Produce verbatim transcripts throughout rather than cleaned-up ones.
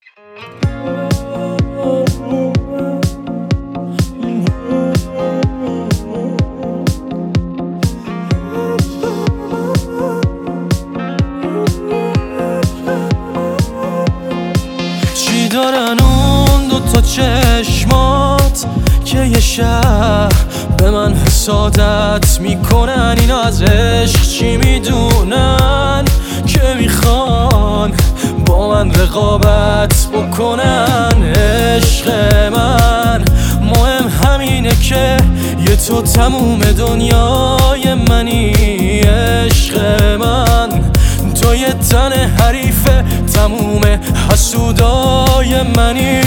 چی دارن اون دوتا چشمات که یه شب به من حسادت میکنن؟ اینا از عشق چی میدونن که میخوان با من رقابت بکنن؟ عشق من مهم همینه که یه تو تموم دنیای منی. عشق من تو یه تن حریف تموم حسودای منی.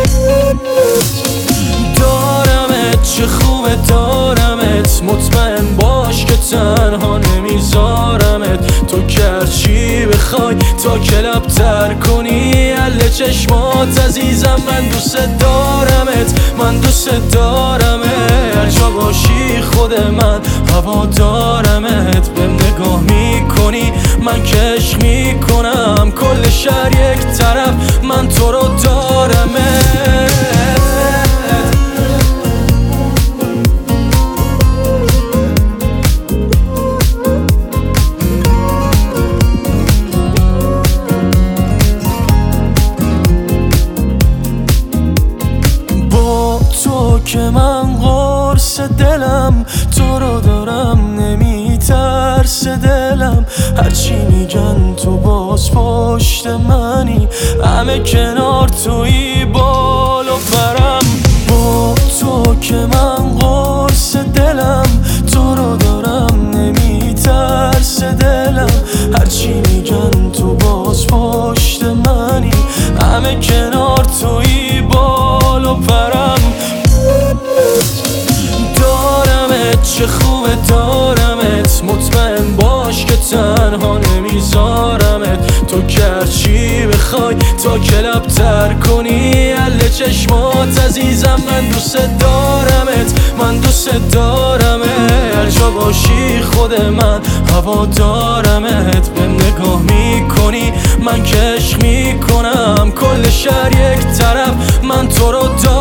دارمت چه خوبه دارمت، مطمئن باش که تنها نمیذارمت. تو که چی بخوای تا کلاب تر کنی اله چشمات عزیزم. من دوست دارمت من دوست دارمت، هر جا باشی خود من هوا دارمت. به نگاه میکنی من که عشق میکنم، کل شهر یک طرف من تو رو دارمت. تو که من قرص دلم، تو رو دارم نمیترس دلم. هرچی میگن تو باز پشت منی، همه کنار توی بال و برم. با تو که من قرص دلم، تو رو دارم نمیترس دلم. هرچی میگن تو باز پشت منی، همه کنار توی بال و برم. دارمت چه خوبه دارمت، مطمئن باش که تنها نمیذارمت. تو که چی بخوای تا کلاب تر کنی اله چشمات عزیزم. من دوست دارمت من دوست دارمت، هر جا باشی خود من هوا دارمت. به نگاه میکنی من که عشق میکنم، کل شهر یک طرف من تو رو دارمت.